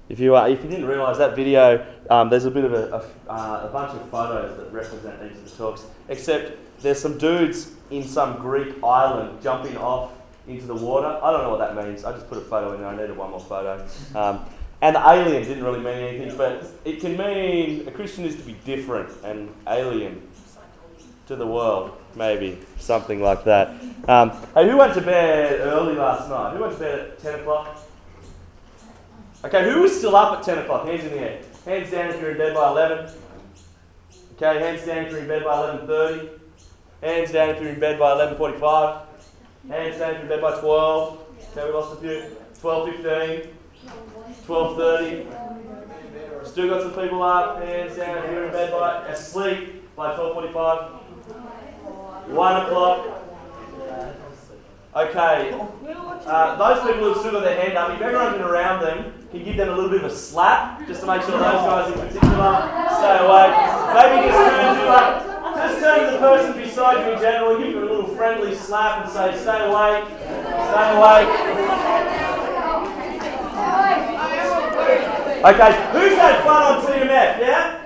If you didn't realise that video, there's a bit of a bunch of photos that represent each of the talks. Except there's some dudes in some Greek island jumping off into the water. I don't know what that means. I just put a photo in there. I needed one more photo. And the alien didn't really mean anything, but it can mean a Christian is to be different and alien to the world, maybe something like that. Hey, who went to bed early last night? Who went to bed at 10 o'clock? Okay, who was still up at 10 o'clock? Hands in the air. Hands down if you're in bed by 11. Okay, hands down if you're in bed by 11:30. Hands down if you're in bed by 11:45. Hands down if you're in bed by 12. Okay, we lost a few. 12:15. 12:30. Still got some people up. Hands down if you're in bed by asleep by 12:45. 1 o'clock. Okay, those people who've still got their hand up, if everyone's been around them, can you give them a little bit of a slap, just to make sure those guys in particular stay awake. Maybe just turn to the person beside you in general, give them a little friendly slap and say, stay awake, stay awake. Okay, who's had fun on TMF,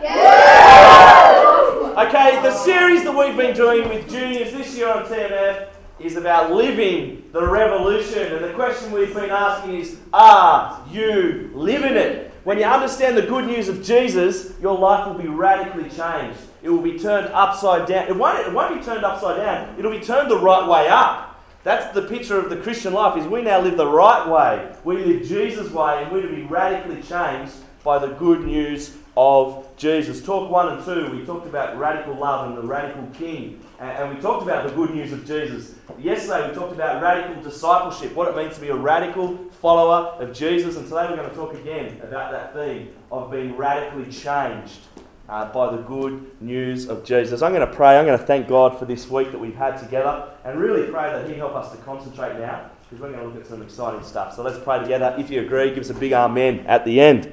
yeah? Okay, the series that we've been doing with juniors this year on TMF is about living the revolution. And the question we've been asking is, are you living it? When you understand the good news of Jesus, your life will be radically changed. It will be turned upside down. It won't be turned upside down. It'll be turned the right way up. That's the picture of the Christian life, is we now live the right way. We live Jesus' way, and we're to be radically changed by the good news of Jesus. Talk 1 and 2, we talked about radical love and the radical king. And we talked about the good news of Jesus. Yesterday we talked about radical discipleship, what it means to be a radical follower of Jesus. And today we're going to talk again about that theme of being radically changed by the good news of Jesus. I'm going to pray. I'm going to thank God for this week that we've had together and really pray that He help us to concentrate now, because we're going to look at some exciting stuff. So let's pray together. If you agree, give us a big amen at the end.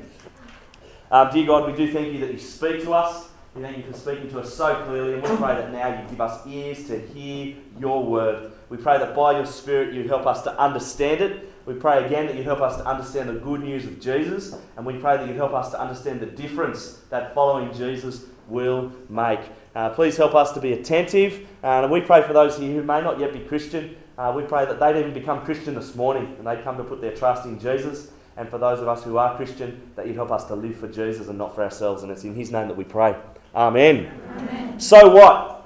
Dear God, we do thank You that You speak to us. We thank You for speaking to us so clearly, and we pray that now You give us ears to hear Your word. We pray that by Your Spirit You help us to understand it. We pray again that You help us to understand the good news of Jesus, and we pray that You help us to understand the difference that following Jesus will make. Please help us to be attentive, and we pray for those here who may not yet be Christian. We pray that they'd even become Christian this morning and they'd come to put their trust in Jesus. And for those of us who are Christian, that You'd help us to live for Jesus and not for ourselves. And it's in His name that we pray. Amen. Amen. So what?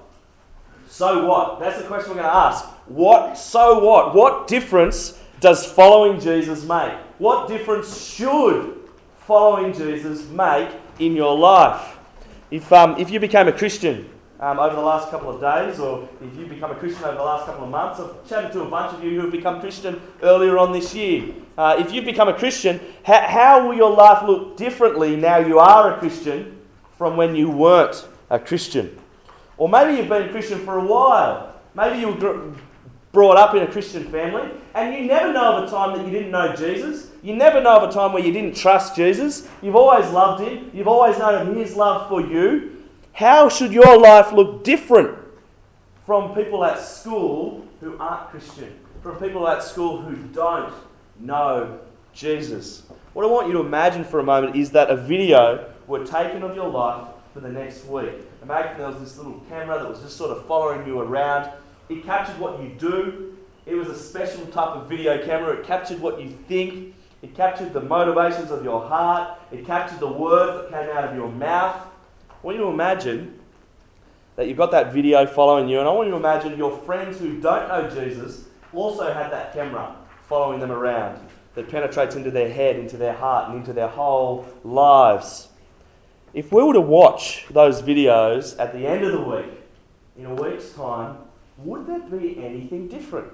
So what? That's the question we're going to ask. So what? What difference does following Jesus make? What difference should following Jesus make in your life? If you became a Christian over the last couple of days, or if you've become a Christian over the last couple of months, I've chatted to a bunch of you who have become Christian earlier on this year. If you've become a Christian, how will your life look differently now you are a Christian from when you weren't a Christian? Or maybe you've been a Christian for a while. Maybe you were brought up in a Christian family, and you never know of a time that you didn't know Jesus. You never know of a time where you didn't trust Jesus. You've always loved Him. You've always known His love for you. How should your life look different from people at school who aren't Christian? From people at school who don't know Jesus? What I want you to imagine for a moment is that a video were taken of your life for the next week. Imagine there was this little camera that was just sort of following you around. It captured what you do. It was a special type of video camera. It captured what you think. It captured the motivations of your heart. It captured the words that came out of your mouth. I want you to imagine that you've got that video following you, and I want you to imagine your friends who don't know Jesus also had that camera following them around that penetrates into their head, into their heart, and into their whole lives. If we were to watch those videos at the end of the week, in a week's time, would there be anything different?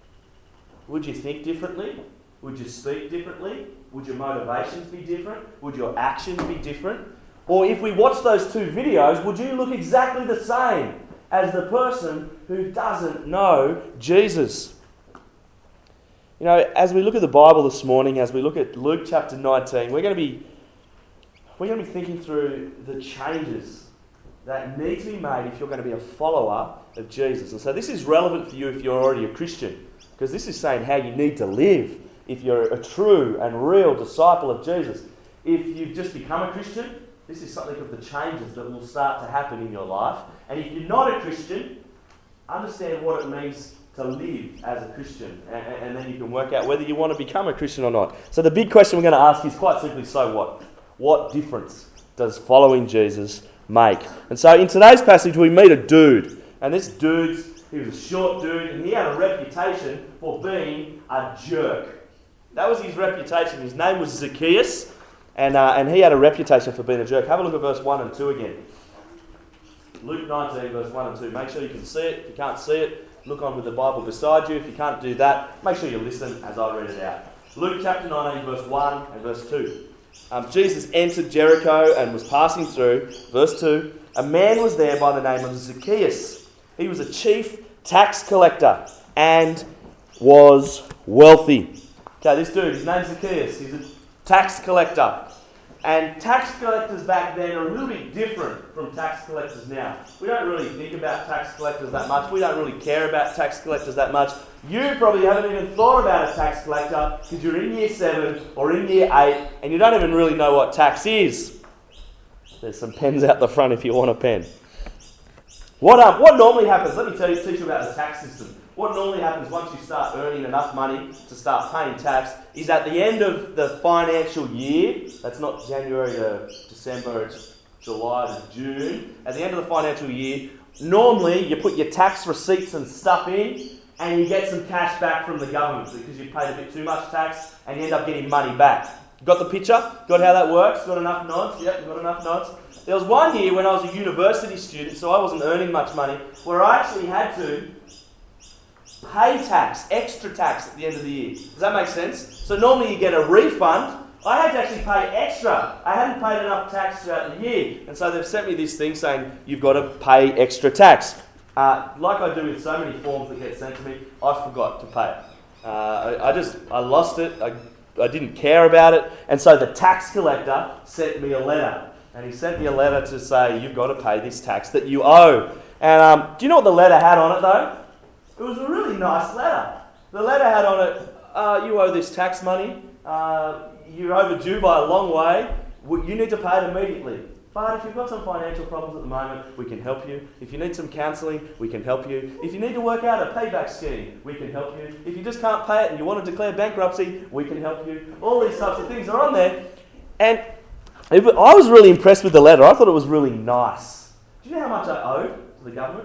Would you think differently? Would you speak differently? Would your motivations be different? Would your actions be different? Or if we watch those two videos, would you look exactly the same as the person who doesn't know Jesus? You know, as we look at the Bible this morning, as we look at Luke chapter 19, we're going to be thinking through the changes that need to be made if you're going to be a follower of Jesus. And so this is relevant for you if you're already a Christian, because this is saying how you need to live if you're a true and real disciple of Jesus. if you've just become a Christian, this is something of the changes that will start to happen in your life. And if you're not a Christian, understand what it means to live as a Christian. And then you can work out whether you want to become a Christian or not. So the big question we're going to ask is quite simply, so what? What difference does following Jesus make? And so in today's passage we meet a dude. And this dude, he was a short dude, and he had a reputation for being a jerk. That was his reputation. His name was Zacchaeus, and he had a reputation for being a jerk. Have a look at verse 1 and 2 again. Luke 19, verse 1 and 2. Make sure you can see it. If you can't see it, look on with the Bible beside you. If you can't do that, make sure you listen as I read it out. Luke chapter 19, verse 1 and verse 2. Jesus entered Jericho and was passing through. Verse 2. A man was there by the name of Zacchaeus. He was a chief tax collector and was wealthy. Okay, this dude, his name's Zacchaeus. He's a tax collector. And tax collectors back then are a little bit different from tax collectors now. We don't really think about tax collectors that much. We don't really care about tax collectors that much. You probably haven't even thought about a tax collector because you're in year 7 or in year 8 and you don't even really know what tax is. There's some pens out the front if you want a pen. What normally happens, let me teach you about the tax system. What normally happens once you start earning enough money to start paying tax is at the end of the financial year, that's not January to December, it's July to June, at the end of the financial year, normally you put your tax receipts and stuff in and you get some cash back from the government because you paid a bit too much tax and you end up getting money back. Got the picture? Got how that works? Got enough nods? Yep, got enough nods. There was one year when I was a university student, so I wasn't earning much money, where I actually had to pay tax, extra tax at the end of the year. Does that make sense? So normally you get a refund. I had to actually pay extra. I hadn't paid enough tax throughout the year. And so they've sent me this thing saying you've got to pay extra tax. Like I do with so many forms that get sent to me, I forgot to pay it. I lost it. I didn't care about it. And so the tax collector sent me a letter. And he sent me a letter to say you've got to pay this tax that you owe. And do you know what the letter had on it though? It was a really nice letter. The letter had on it, you owe this tax money, you're overdue by a long way, you need to pay it immediately. But if you've got some financial problems at the moment, we can help you. If you need some counselling, we can help you. If you need to work out a payback scheme, we can help you. If you just can't pay it and you want to declare bankruptcy, we can help you. All these types of things are on there. And I was really impressed with the letter. I thought it was really nice. Do you know how much I owed to the government?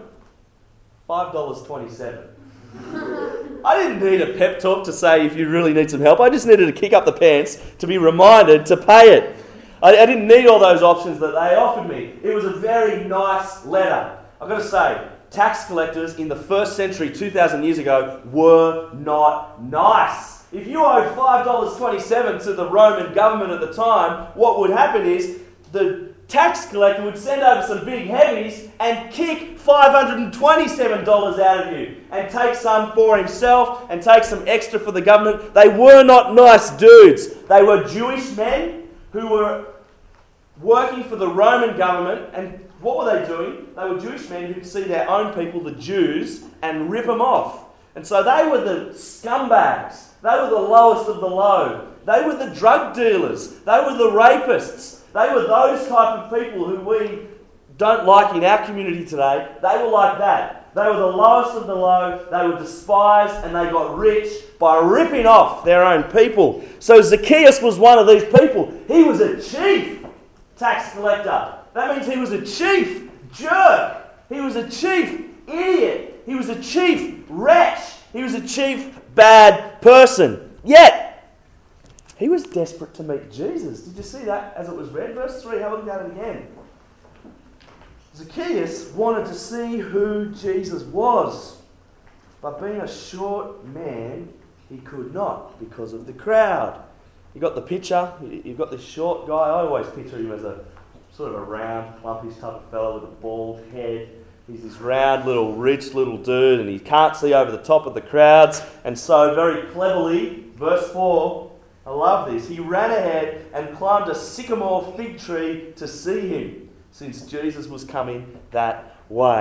$5.27. I didn't need a pep talk to say if you really need some help. I just needed to kick up the pants to be reminded to pay it. I didn't need all those options that they offered me. It was a very nice letter. I've got to say, tax collectors in the first century, 2,000 years ago, were not nice. If you owed $5.27 to the Roman government at the time, what would happen is the tax collector would send over some big heavies and kick $527 out of you and take some for himself and take some extra for the government. They were not nice dudes. They were Jewish men who were working for the Roman government, and what were they doing? They were Jewish men who'd see their own people, the Jews, and rip them off. And so they were the scumbags. They were the lowest of the low. They were the drug dealers. They were the rapists. They were those type of people who we don't like in our community today. They were like that. They were the lowest of the low. They were despised and they got rich by ripping off their own people. So Zacchaeus was one of these people. He was a chief tax collector. That means he was a chief jerk. He was a chief idiot. He was a chief wretch. He was a chief bad person. Yet, he was desperate to meet Jesus. Did you see that as it was read? Verse 3, have a look at it again. Zacchaeus wanted to see who Jesus was. But being a short man, he could not because of the crowd. You got the picture? You've got this short guy. I always picture him as a sort of a round, plumpish type of fellow with a bald head. He's this round, rich little dude, and he can't see over the top of the crowds. And so, very cleverly, verse 4, I love this. He ran ahead and climbed a sycamore fig tree to see him, since Jesus was coming that way.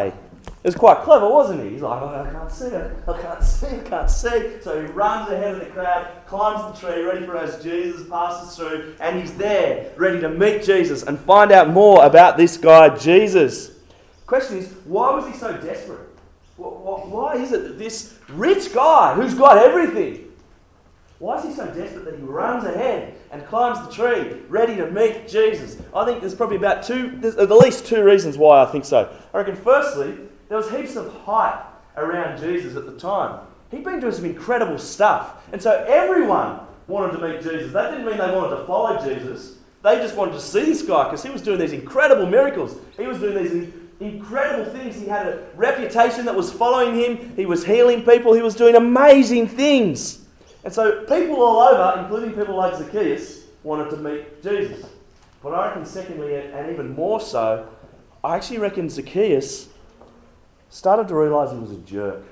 It was quite clever, wasn't he? He's like, I can't see it. I can't see. So he runs ahead of the crowd, climbs the tree, ready for as Jesus passes through, and he's there, ready to meet Jesus and find out more about this guy, Jesus. The question is, why was he so desperate? Why is it that this rich guy who's got everything, why is he so desperate that he runs ahead and climbs the tree, ready to meet Jesus? I think there's probably there's at least two reasons why I think so. I reckon firstly, there was heaps of hype around Jesus at the time. He'd been doing some incredible stuff. And so everyone wanted to meet Jesus. That didn't mean they wanted to follow Jesus. They just wanted to see this guy because he was doing these incredible miracles. He was doing these incredible things. He had a reputation that was following him. He was healing people. He was doing amazing things. And so people all over, including people like Zacchaeus, wanted to meet Jesus. But I reckon secondly, and even more so, I actually reckon Zacchaeus started to realise he was a jerk.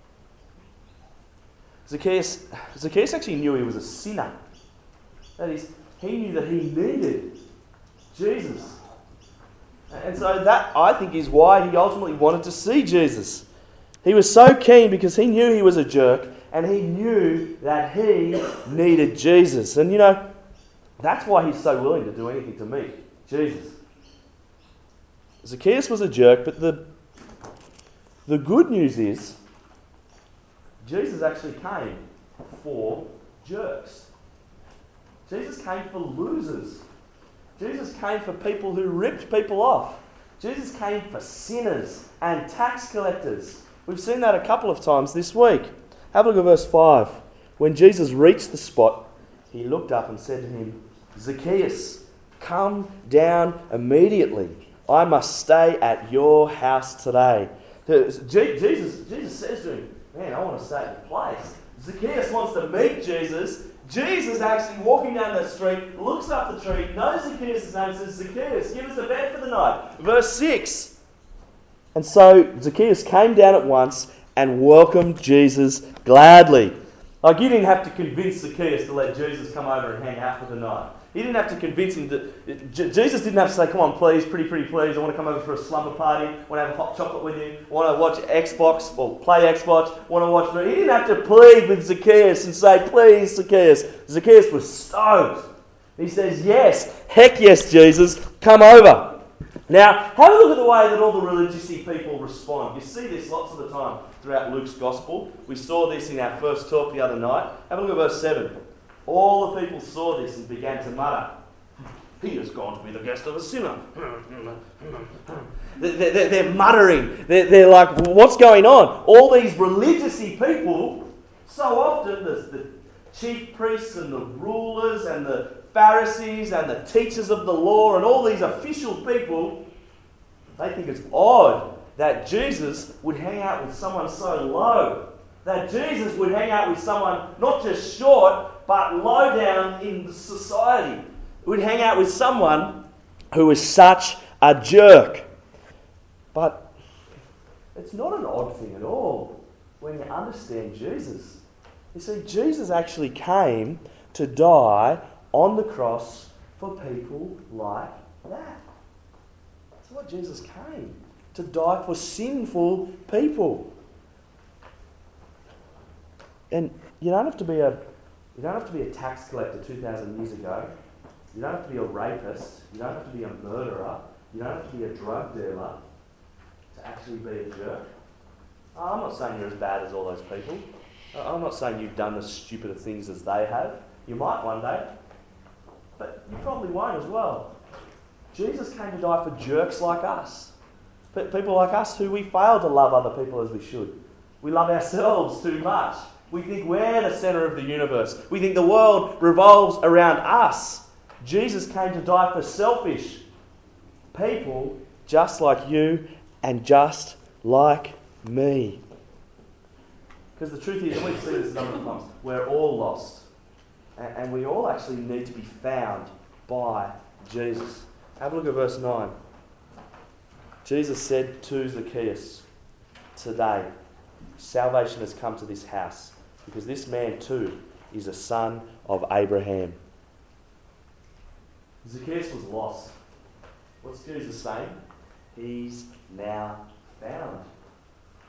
Zacchaeus actually knew he was a sinner. That is, he knew that he needed Jesus. And so that, I think, is why he ultimately wanted to see Jesus. He was so keen because he knew he was a jerk and he knew that he needed Jesus. And that's why he's so willing to do anything to meet Jesus. Zacchaeus was a jerk, but the good news is Jesus actually came for jerks. Jesus came for losers. Jesus came for people who ripped people off. Jesus came for sinners and tax collectors. We've seen that a couple of times this week. Have a look at verse 5. When Jesus reached the spot, he looked up and said to him, Zacchaeus, come down immediately. I must stay at your house today. Jesus says to him, man, I want to stay at your place. Zacchaeus wants to meet Jesus. Jesus actually walking down the street, looks up the tree, knows Zacchaeus' name, says, Zacchaeus, give us a bed for the night. Verse 6. And so Zacchaeus came down at once and welcomed Jesus gladly. Like, you didn't have to convince Zacchaeus to let Jesus come over and hang out for the night. He didn't have to convince him Jesus didn't have to say, come on, please, pretty please, I want to come over for a slumber party, I want to have a hot chocolate with you, I want to watch Xbox, or play Xbox, I want to watch... He didn't have to plead with Zacchaeus and say, please, Zacchaeus. Zacchaeus was stoked. He says, yes, heck yes, Jesus, come over. Now, have a look at the way that all the religious-y people respond. You see this lots of the time throughout Luke's Gospel. We saw this in our first talk the other night. Have a look at verse 7. All the people saw this and began to mutter, he has gone to be the guest of a sinner. They're muttering. They're like, what's going on? All these religious-y people, so often the chief priests and the rulers and the Pharisees and the teachers of the law and all these official people, they think it's odd that Jesus would hang out with someone so low. That Jesus would hang out with someone not just short, but low down in the society. Would hang out with someone who is such a jerk. But it's not an odd thing at all when you understand Jesus. You see, Jesus actually came to die on the cross for people like that. That's what Jesus came, to die for sinful people. And you don't have to be a tax collector 2,000 years ago. You don't have to be a rapist. You don't have to be a murderer. You don't have to be a drug dealer to actually be a jerk. I'm not saying you're as bad as all those people. I'm not saying you've done as stupid of things as they have. You might one day. But you probably won't as well. Jesus came to die for jerks like us. People like us who we fail to love other people as we should. We love ourselves too much. We think we're the centre of the universe. We think the world revolves around us. Jesus came to die for selfish people just like you and just like me. Because the truth is, we've seen this a number of times, we're all lost. And we all actually need to be found by Jesus. Have a look at verse 9. Jesus said to Zacchaeus, today, salvation has come to this house, because this man too is a son of Abraham. Zacchaeus was lost. What's Jesus saying? He's now found.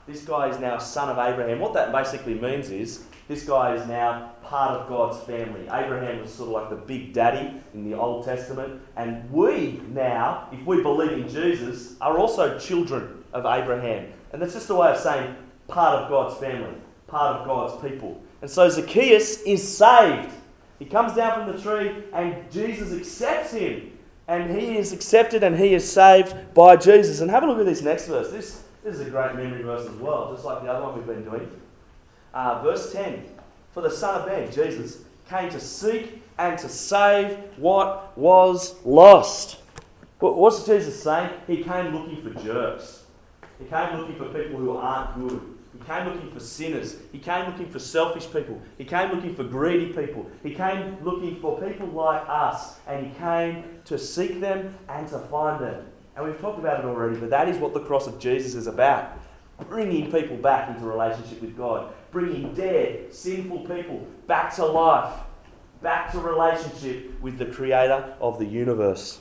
This guy is now a son of Abraham. What that basically means is this guy is now part of God's family. Abraham was sort of like the big daddy in the Old Testament. And we now, if we believe in Jesus, are also children of Abraham. And that's just a way of saying part of God's family, part of God's people. And so Zacchaeus is saved. He comes down from the tree and Jesus accepts him. And he is accepted and he is saved by Jesus. And have a look at this next verse. This is a great memory verse as well, just like the other one we've been doing. Verse 10. For the Son of Man, Jesus, came to seek and to save what was lost. What's Jesus saying? He came looking for jerks. He came looking for people who aren't good. He came looking for sinners. He came looking for selfish people. He came looking for greedy people. He came looking for people like us. And he came to seek them and to find them. And we've talked about it already, but that is what the cross of Jesus is about. Bringing people back into relationship with God. Bringing dead, sinful people back to life. Back to relationship with the Creator of the universe.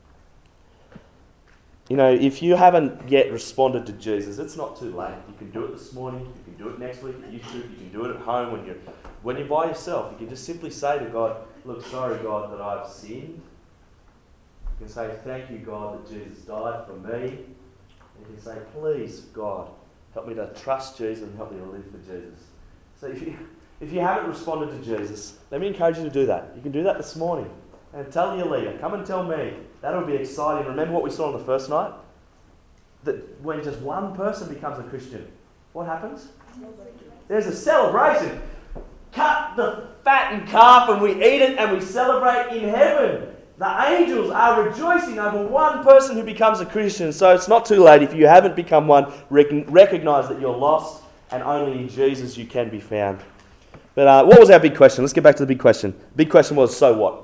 You know, if you haven't yet responded to Jesus, it's not too late. You can do it this morning. You can do it next week. You can do it at home when you're by yourself. You can just simply say to God, look, sorry, God, that I've sinned. You can say, thank you, God, that Jesus died for me. And you can say, please, God, help me to trust Jesus and help me to live for Jesus. So if you haven't responded to Jesus, let me encourage you to do that. You can do that this morning. And tell your leader, come and tell me. That'll be exciting. Remember what we saw on the first night? That when just one person becomes a Christian, what happens? There's a celebration. Cut the fattened calf and we eat it and we celebrate in heaven. The angels are rejoicing over one person who becomes a Christian. So it's not too late. If you haven't become one, recognise that you're lost and only in Jesus you can be found. But what was our big question? Let's get back to the big question. The big question was, so what?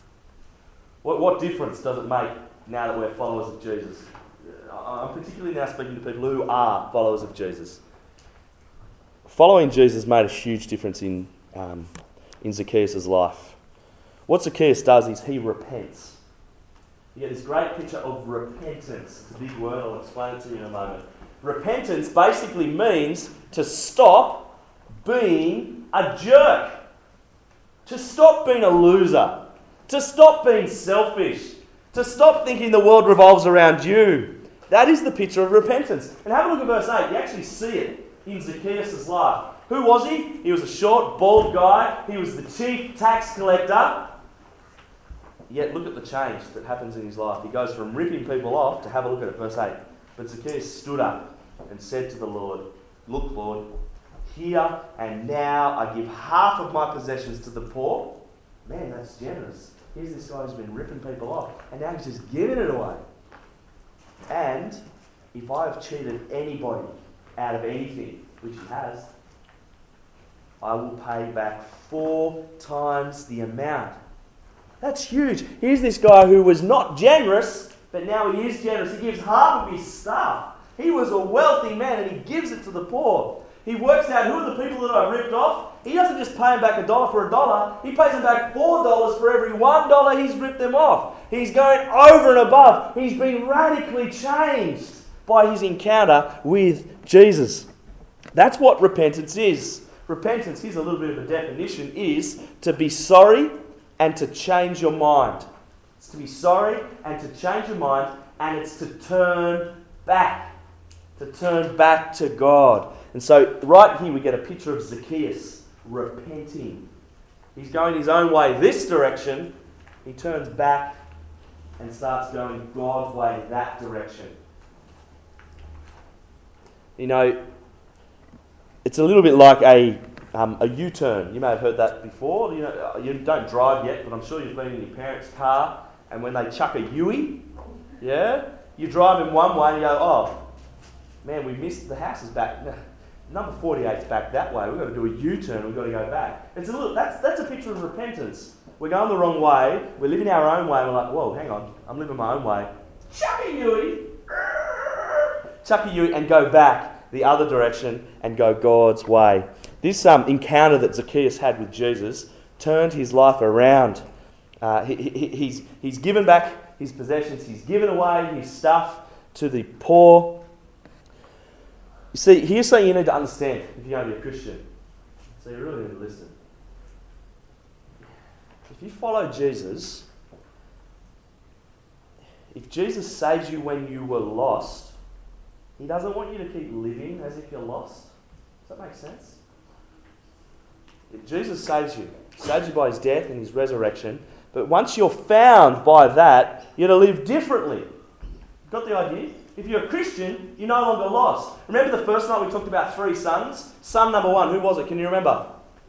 What difference does it make now that we're followers of Jesus? I'm particularly now speaking to people who are followers of Jesus. Following Jesus made a huge difference in Zacchaeus' life. What Zacchaeus does is he repents. You get this great picture of repentance. It's a big word, I'll explain it to you in a moment. Repentance basically means to stop being a jerk. To stop being a loser. To stop being selfish. To stop thinking the world revolves around you. That is the picture of repentance. And have a look at verse 8. You actually see it in Zacchaeus' life. Who was he? He was a short, bald guy. He was the chief tax collector. Yet look at the change that happens in his life. He goes from ripping people off to have a look at it, verse 8. But Zacchaeus stood up and said to the Lord, look, Lord, here and now I give half of my possessions to the poor. Man, that's generous. Here's this guy who's been ripping people off, and now he's just giving it away. And if I have cheated anybody out of anything, which he has, I will pay back 4 times the amount. That's huge. Here's this guy who was not generous, but now he is generous. He gives half of his stuff. He was a wealthy man, and he gives it to the poor. He works out who are the people that I've ripped off. He doesn't just pay them back $1 for $1. He pays them back $4 for every $1 he's ripped them off. He's going over and above. He's been radically changed by his encounter with Jesus. That's what repentance is. Repentance, here's a little bit of a definition, is to be sorry and to change your mind. It's to be sorry and to change your mind, and it's to turn back. To turn back to God. And so right here we get a picture of Zacchaeus repenting. He's going his own way this direction. He turns back and starts going God's way that direction. You know, it's a little bit like a U-turn. You may have heard that before. You know, you don't drive yet, but I'm sure you've been in your parents' car, and when they chuck a U-ey, yeah, you drive in one way and you go, oh, man, we missed, the house is back. Number 48's back that way. We've got to do a U-turn. We've got to go back. It's a little. That's a picture of repentance. We're going the wrong way. We're living our own way. And we're like, whoa, hang on. I'm living my own way. Chuck a U-ey. Chuck a U-ey and go back the other direction and go God's way. This encounter that Zacchaeus had with Jesus turned his life around. He's given back his possessions. He's given away his stuff to the poor. You see, here's something you need to understand if you're going to be a Christian. So you really need to listen. If you follow Jesus, if Jesus saves you when you were lost, He doesn't want you to keep living as if you're lost. Does that make sense? If Jesus saves you by His death and His resurrection, but once you're found by that, you're to live differently. Got the idea? If you're a Christian, you're no longer lost. Remember the first night we talked about 3 sons? Son number 1, who was it? Can you remember?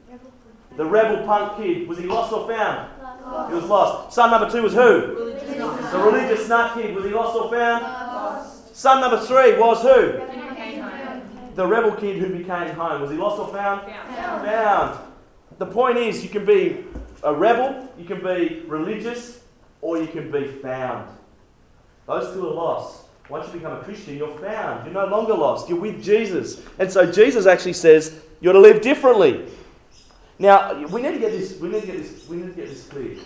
The rebel punk kid. Was he lost or found? Lost. He was lost. Son number 2 was who? The religious nut kid. Was he lost or found? Lost. Son number 3 was who? The rebel kid who became home. Was he lost or found? Found. The point is, you can be a rebel, you can be religious, or you can be found. Those two are lost. Once you become a Christian, you're found. You're no longer lost. You're with Jesus. And so Jesus actually says you're to live differently. Now, we need to get this clear.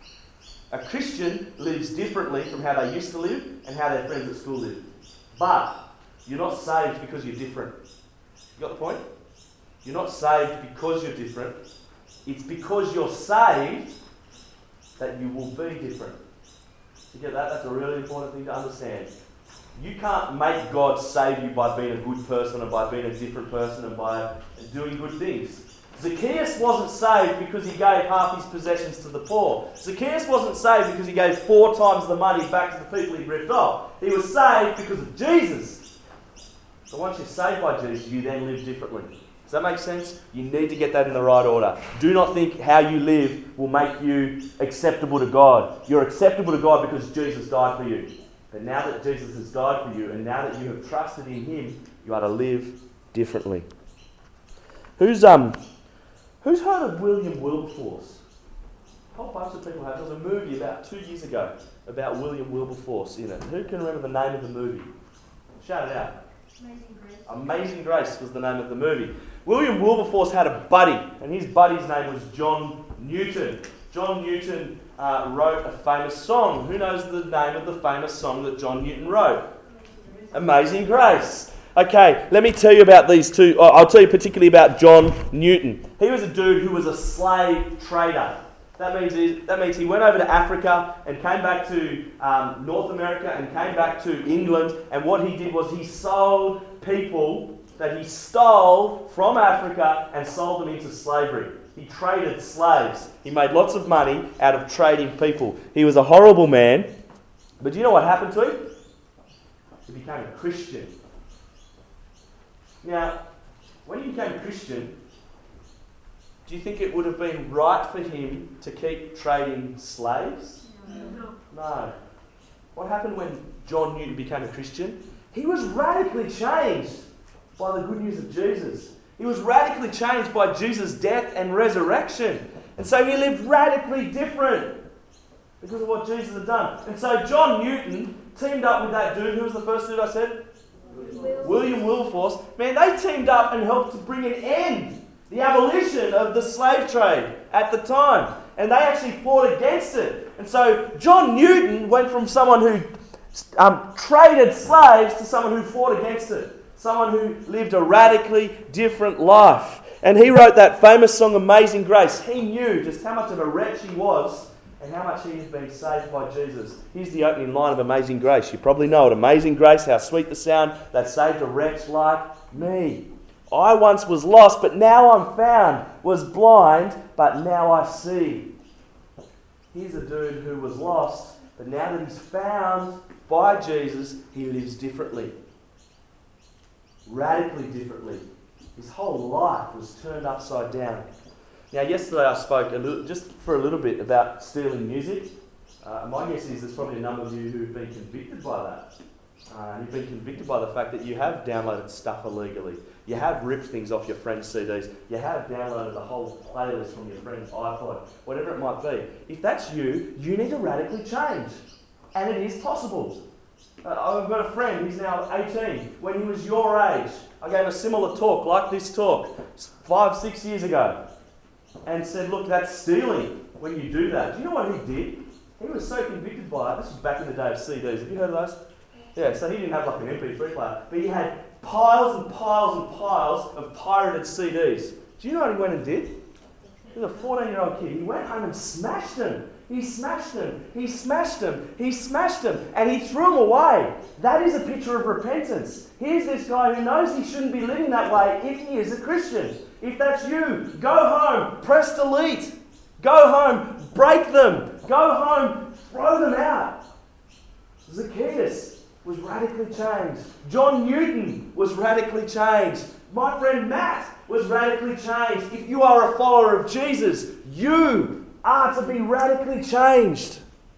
A Christian lives differently from how they used to live and how their friends at school live. But you're not saved because you're different. You got the point? You're not saved because you're different. It's because you're saved that you will be different. You get that? That's a really important thing to understand. You can't make God save you by being a good person and by being a different person and by doing good things. Zacchaeus wasn't saved because he gave half his possessions to the poor. Zacchaeus wasn't saved because he gave 4 times the money back to the people he ripped off. He was saved because of Jesus. So once you're saved by Jesus, you then live differently. Does that make sense? You need to get that in the right order. Do not think how you live will make you acceptable to God. You're acceptable to God because Jesus died for you. But now that Jesus has died for you, and now that you have trusted in Him, you are to live differently. Who's heard of William Wilberforce? A whole bunch of people have. There was a movie about 2 years ago about William Wilberforce in it. Who can remember the name of the movie? Shout it out. Amazing Grace. Amazing Grace was the name of the movie. William Wilberforce had a buddy, and his buddy's name was John Newton. John Newton wrote a famous song. Who knows the name of the famous song that John Newton wrote? Amazing Grace. Okay, let me tell you about these two. I'll tell you particularly about John Newton. He was a dude who was a slave trader. That means he went over to Africa and came back to North America and came back to England. And what he did was he sold people that he stole from Africa and sold them into slavery. He traded slaves. He made lots of money out of trading people. He was a horrible man. But do you know what happened to him? He became a Christian. Now, when he became a Christian, do you think it would have been right for him to keep trading slaves? No. What happened when John Newton became a Christian? He was radically changed by the good news of Jesus. He was radically changed by Jesus' death and resurrection. And so he lived radically different because of what Jesus had done. And so John Newton teamed up with that dude. Who was the first dude I said? William Wilberforce. Man, they teamed up and helped to bring an end, the abolition of the slave trade at the time. And they actually fought against it. And so John Newton went from someone who traded slaves to someone who fought against it. Someone who lived a radically different life. And he wrote that famous song, Amazing Grace. He knew just how much of a wretch he was and how much he had been saved by Jesus. Here's the opening line of Amazing Grace. You probably know it. Amazing grace, how sweet the sound that saved a wretch like me. I once was lost, but now I'm found. Was blind, but now I see. Here's a dude who was lost, but now that he's found by Jesus, he lives differently. Radically differently. His whole life was turned upside down. Now, yesterday I spoke just for a little bit about stealing music. My guess is there's probably a number of you who've been convicted by that. You've been convicted by the fact that you have downloaded stuff illegally. You have ripped things off your friend's CDs. You have downloaded a whole playlist from your friend's iPod. Whatever it might be. If that's you, you need to radically change. And it is possible. I've got a friend, he's now 18. When he was your age, I gave a similar talk, like this talk, 5-6 years ago. And said, look, that's stealing when you do that. Do you know what he did? He was so convicted by it. This was back in the day of CDs. Have you heard of those? Yeah, so he didn't have like an MP3 player. But he had piles and piles and piles of pirated CDs. Do you know what he went and did? He was a 14-year-old kid. He went home and smashed them. He smashed them. He smashed them. He smashed them. And he threw them away. That is a picture of repentance. Here's this guy who knows he shouldn't be living that way if he is a Christian. If that's you, go home, press delete. Go home, break them. Go home, throw them out. Zacchaeus was radically changed. John Newton was radically changed. My friend Matt was radically changed. If you are a follower of Jesus, you are to be radically changed.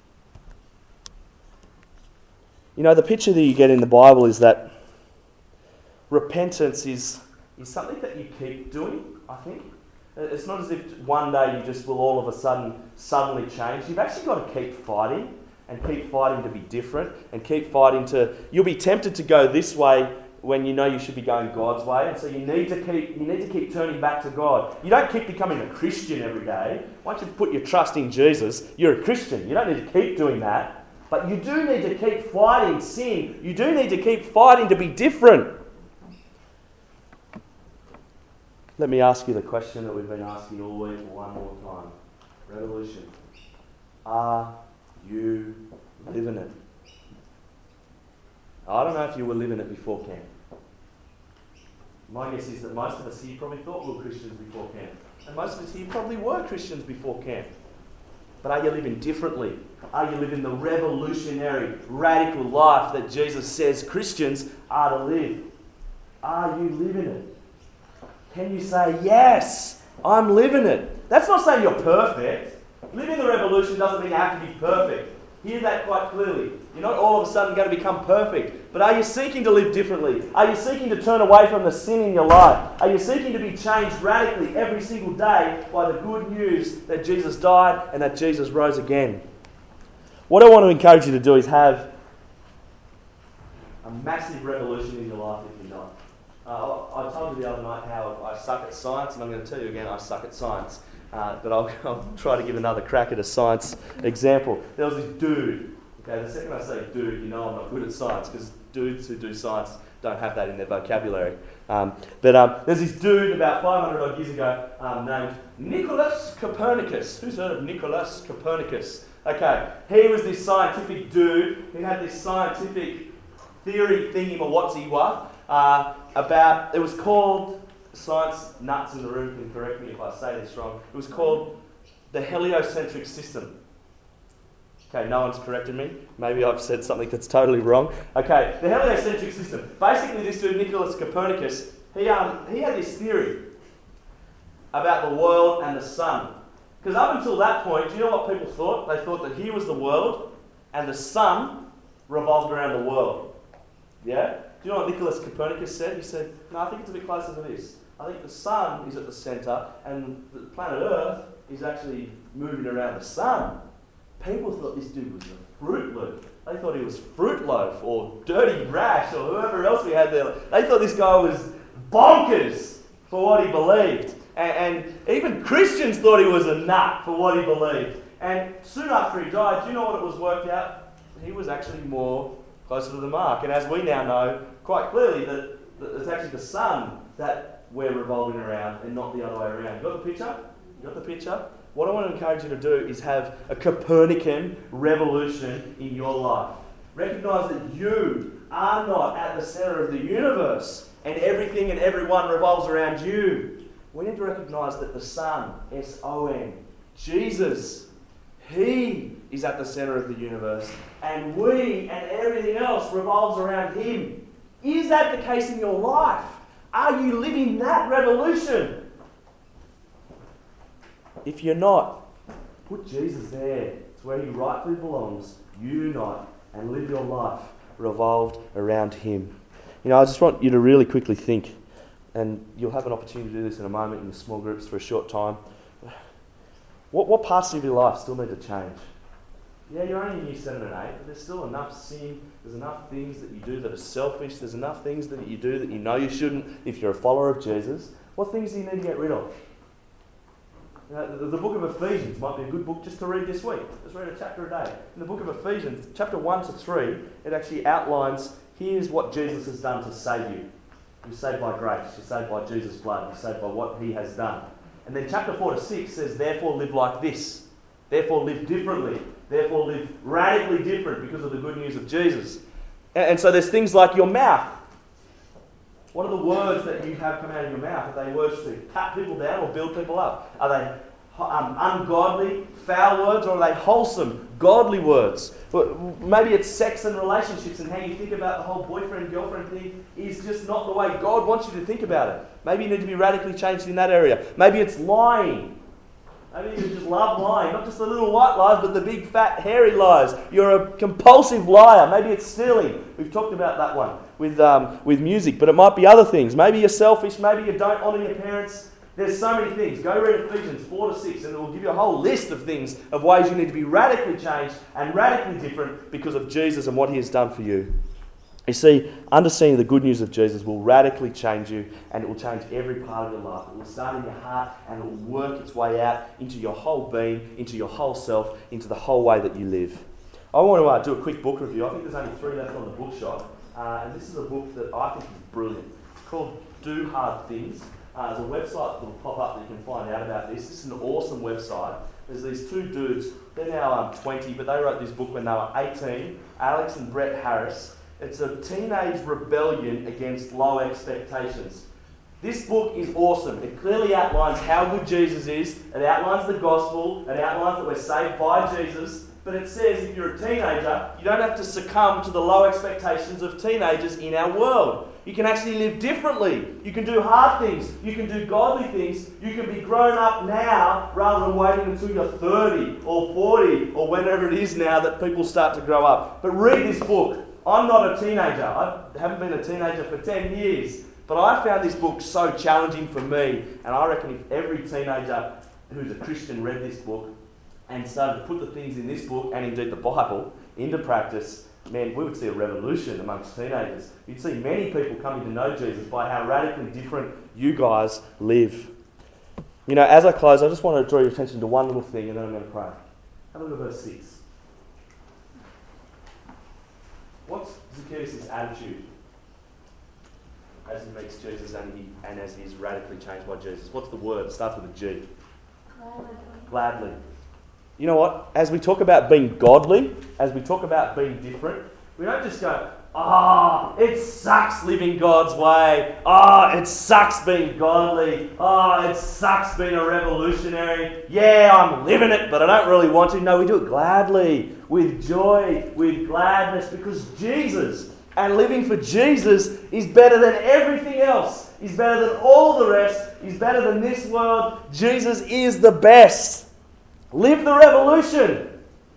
You know, the picture that you get in the Bible is that repentance is something that you keep doing, I think. It's not as if one day you just will all of a sudden suddenly change. You've actually got to keep fighting and keep fighting to be different and keep fighting to... You'll be tempted to go this way when you know you should be going God's way, and so you need to keep turning back to God. You don't keep becoming a Christian every day. Once you put your trust in Jesus, you're a Christian. You don't need to keep doing that. But you do need to keep fighting sin. You do need to keep fighting to be different. Let me ask you the question that we've been asking all week one more time. Revolution. Are you living it? I don't know if you were living it before camp. My guess is that most of us here probably thought we were Christians before camp. And most of us here probably were Christians before camp. But are you living differently? Are you living the revolutionary, radical life that Jesus says Christians are to live? Are you living it? Can you say, yes, I'm living it? That's not saying you're perfect. Living the revolution doesn't mean you have to be perfect. Hear that quite clearly. You're not all of a sudden going to become perfect. But are you seeking to live differently? Are you seeking to turn away from the sin in your life? Are you seeking to be changed radically every single day by the good news that Jesus died and that Jesus rose again? What I want to encourage you to do is have a massive revolution in your life if you're not. I told you the other night how I suck at science, and I'm going to tell you again I suck at science. But I'll try to give another crack at a science example. There was this dude. Okay, the second I say dude, you know I'm not good at science, because dudes who do science don't have that in their vocabulary. But there's this dude about 500 odd years ago named Nicholas Copernicus. Who's heard of Nicholas Copernicus? Okay, he was this scientific dude who had this scientific theory thingy-ma-whatsy-wa about, it was called... Science nuts in the room can correct me if I say this wrong. It was called the heliocentric system. Okay, no one's corrected me. Maybe I've said something that's totally wrong. Okay, the heliocentric system. Basically, this dude, Nicholas Copernicus, he had this theory about the world and the sun. Because up until that point, do you know what people thought? They thought that he was the world and the sun revolved around the world. Yeah? Do you know what Nicholas Copernicus said? He said, no, I think it's a bit closer to this. I think the sun is at the centre and the planet Earth is actually moving around the sun. People thought this dude was a Fruit Loop. They thought he was Fruit Loaf or Dirty Rash or whoever else we had there. They thought this guy was bonkers for what he believed. And even Christians thought he was a nut for what he believed. And soon after he died, do you know what it was worked out? He was actually more closer to the mark. And as we now know quite clearly that it's actually the sun that we're revolving around and not the other way around. You got the picture? You got the picture? What I want to encourage you to do is have a Copernican revolution in your life. Recognise that you are not at the centre of the universe and everything and everyone revolves around you. We need to recognise that the Son, S-O-N, Jesus, He is at the centre of the universe and we and everything else revolves around Him. Is that the case in your life? Are you living that revolution? If you're not, put Jesus there. It's where He rightfully belongs. You not, and live your life revolved around Him. You know, I just want you to really quickly think, and you'll have an opportunity to do this in a moment in the small groups for a short time. What parts of your life still need to change? Yeah, you're only in year 7 and 8, but there's still enough sin, there's enough things that you do that are selfish, there's enough things that you do that you know you shouldn't if you're a follower of Jesus. What things do you need to get rid of? You know, the book of Ephesians might be a good book just to read this week. Just read a chapter a day. In the book of Ephesians, chapter 1 to 3, it actually outlines, here's what Jesus has done to save you. You're saved by grace. You're saved by Jesus' blood. You're saved by what he has done. And then chapter 4 to 6 says, therefore live like this. Therefore live differently. Therefore live radically different because of the good news of Jesus. And so there's things like your mouth. What are the words that you have come out of your mouth? Are they words to cut people down or build people up? Are they ungodly, foul words, or are they wholesome, godly words? Maybe it's sex and relationships, and how you think about the whole boyfriend-girlfriend thing is just not the way God wants you to think about it. Maybe you need to be radically changed in that area. Maybe it's lying. Maybe you just love lying. Not just the little white lies, but the big, fat, hairy lies. You're a compulsive liar. Maybe it's stealing. We've talked about that one with music, but it might be other things. Maybe you're selfish. Maybe you don't honour your parents. There's so many things. Go read Ephesians 4 to 6 and it will give you a whole list of things, of ways you need to be radically changed and radically different because of Jesus and what he has done for you. You see, understanding the good news of Jesus will radically change you, and it will change every part of your life. It will start in your heart and it will work its way out into your whole being, into your whole self, into the whole way that you live. I want to do a quick book review. I think there's only 3 left on the bookshop. And this is a book that I think is brilliant. It's called Do Hard Things. There's a website that will pop up that you can find out about this. This is an awesome website. There's these 2 dudes. They're now 20, but they wrote this book when they were 18. Alex and Brett Harris. It's a teenage rebellion against low expectations. This book is awesome. It clearly outlines how good Jesus is. It outlines the gospel. It outlines that we're saved by Jesus. But it says if you're a teenager, you don't have to succumb to the low expectations of teenagers in our world. You can actually live differently. You can do hard things. You can do godly things. You can be grown up now rather than waiting until you're 30 or 40 or whenever it is now that people start to grow up. But read this book. I'm not a teenager. I haven't been a teenager for 10 years. But I found this book so challenging for me. And I reckon if every teenager who's a Christian read this book and started to put the things in this book, and indeed the Bible, into practice, man, we would see a revolution amongst teenagers. You'd see many people coming to know Jesus by how radically different you guys live. You know, as I close, I just want to draw your attention to one little thing, and then I'm going to pray. Have a look at verse 6. What's Zacchaeus' attitude as he meets Jesus and as he's radically changed by Jesus? What's the word? It starts with a G. Gladly. You know what? As we talk about being godly, as we talk about being different, we don't just go, it sucks living God's way. It sucks being godly. It sucks being a revolutionary. Yeah, I'm living it, but I don't really want to. No, we do it gladly, with joy, with gladness, because Jesus and living for Jesus is better than everything else. He's better than all the rest. He's better than this world. Jesus is the best. Live the revolution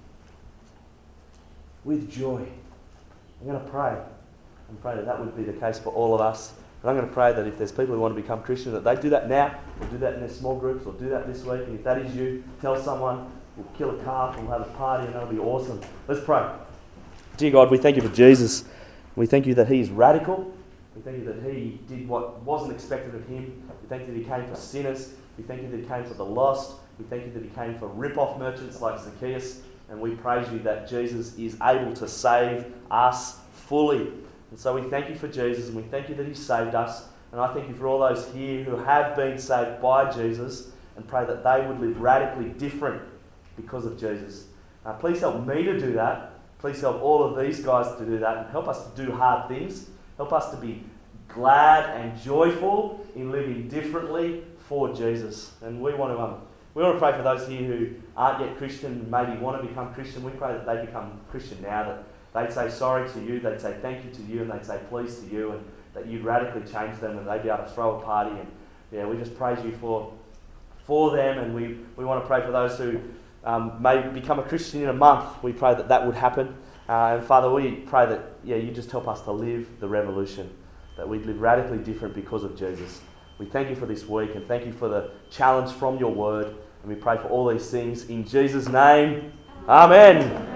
with joy. I'm going to pray and pray that would be the case for all of us. And I'm going to pray that if there's people who want to become Christian, that they do that now, or do that in their small groups, or do that this week. And if that is you, tell someone, we'll kill a calf, we'll have a party, and that'll be awesome. Let's pray. Dear God, we thank you for Jesus. We thank you that he is radical. We thank you that he did what wasn't expected of him. We thank you that he came for sinners. We thank you that he came for the lost. We thank you that he came for rip-off merchants like Zacchaeus. And we praise you that Jesus is able to save us fully. And so we thank you for Jesus, and we thank you that he saved us. And I thank you for all those here who have been saved by Jesus, and pray that they would live radically different because of Jesus. Please help me to do that. Please help all of these guys to do that, and help us to do hard things. Help us to be glad and joyful in living differently for Jesus. And we want to pray for those here who aren't yet Christian, maybe want to become Christian. We pray that they become Christian now, that they'd say sorry to you, they'd say thank you to you, and they'd say please to you, and that you'd radically change them, and they'd be able to throw a party. And we just praise you for them, and we want to pray for those who may become a Christian in a month. We pray that would happen. And Father, we pray that you just help us to live the revolution, that we'd live radically different because of Jesus. We thank you for this week, and thank you for the challenge from your word. And we pray for all these things in Jesus' name. Amen.